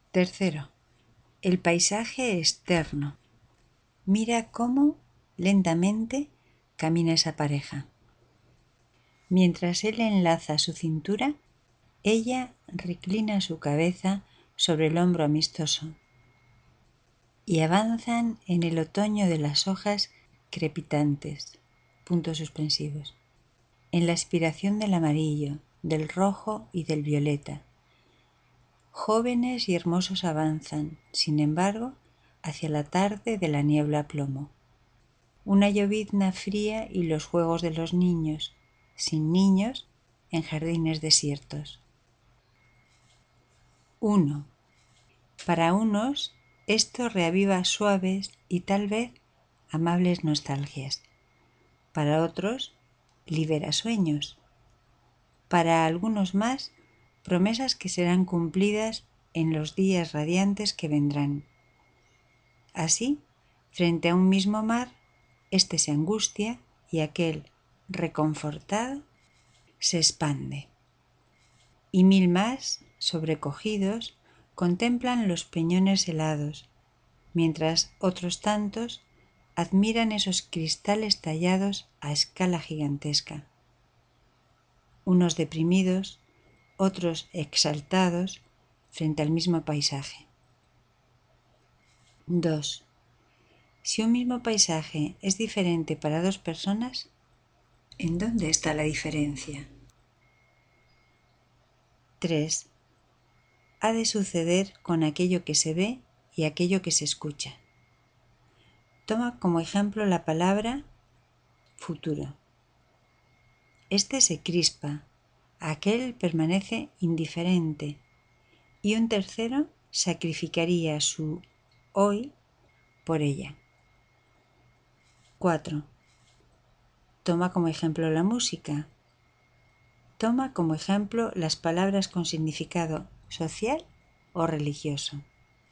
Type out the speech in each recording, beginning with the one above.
Tercero, el paisaje externo. Mira cómo lentamente camina esa pareja. Mientras él enlaza su cintura, ella reclina su cabeza sobre el hombro amistoso y avanzan en el otoño de las hojas crepitantes, puntos suspensivos, en la aspiración del amarillo, del rojo y del violeta. Jóvenes y hermosos avanzan, sin embargo, hacia la tarde de la niebla plomo. Una llovizna fría y los juegos de los niños, sin niños, en jardines desiertos. 1. Para unos, esto reaviva suaves y tal vez amables nostalgias. Para otros, libera sueños. Para algunos más, promesas que serán cumplidas en los días radiantes que vendrán. Así, frente a un mismo mar, este se angustia y aquel, reconfortado, se expande. Y 1000 más, sobrecogidos, contemplan los peñones helados, mientras otros tantos admiran esos cristales tallados a escala gigantesca. Unos deprimidos, otros exaltados frente al mismo paisaje. 2. Si un mismo paisaje es diferente para dos personas, ¿en dónde está la diferencia? 3. Ha de suceder con aquello que se ve y aquello que se escucha. Toma como ejemplo la palabra futuro. Este se crispa, aquel permanece indiferente y un tercero sacrificaría su hoy por ella. 4. Toma como ejemplo la música. Toma como ejemplo las palabras con significado social o religioso.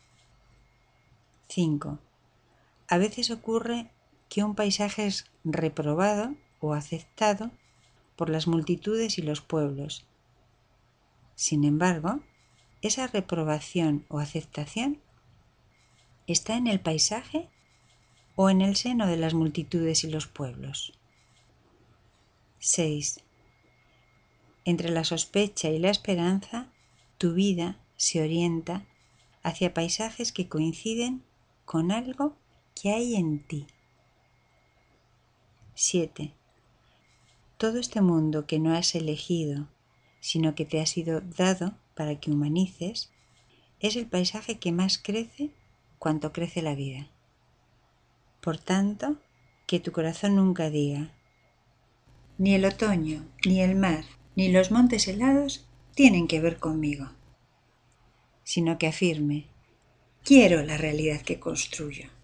5. A veces ocurre que un paisaje es reprobado o aceptado por las multitudes y los pueblos. Sin embargo, esa reprobación o aceptación ¿está en el paisaje o en el seno de las multitudes y los pueblos? 6. Entre la sospecha y la esperanza, tu vida se orienta hacia paisajes que coinciden con algo que hay en ti. 7. Todo este mundo que no has elegido, sino que te ha sido dado para que humanices, es el paisaje que más crece cuanto crece la vida. Por tanto, que tu corazón nunca diga: ni el otoño, ni el mar, ni los montes helados tienen que ver conmigo, sino que afirme: quiero la realidad que construyo.